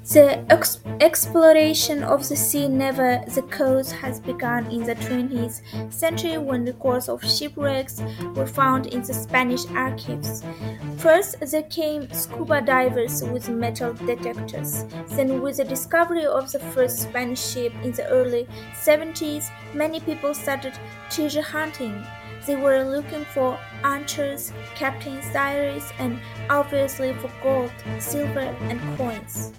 The exploration of the sea near the coast has begun in the 20th century when records of shipwrecks were found in the Spanish archives. First, there came scuba divers with metal detectors. Then, with the discovery of the first Spanish ship in the early 70s, many people started treasure hunting. They were looking for anchors, captain's diaries, and obviously for gold, silver, and coins.